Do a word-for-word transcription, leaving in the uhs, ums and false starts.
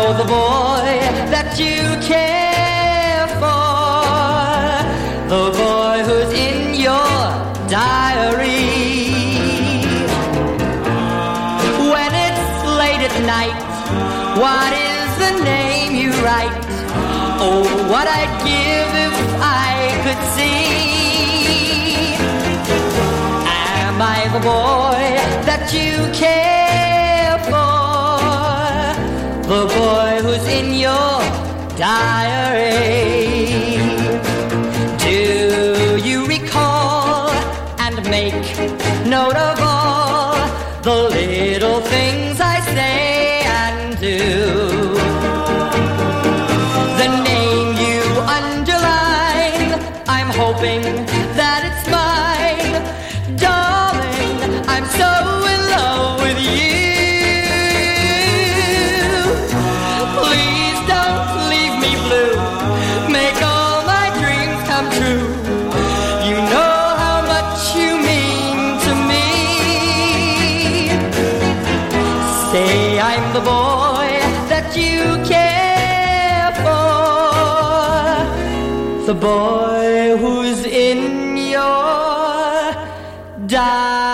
the boy that you care for, the boy who's in your diary. When it's late at night, what is the name you write? Oh, what I'd give if I could see. Am I the boy that you care for, the boy who's in your diary? Do you recall and make note of all the little things I say and do? The name you underline, I'm hoping that it's mine. Darling, I'm so in love with you. Please don't leave me blue. Make all my dreams come true. You know how much you mean to me. Say I'm the boy that you care for, the boy who's in your diary.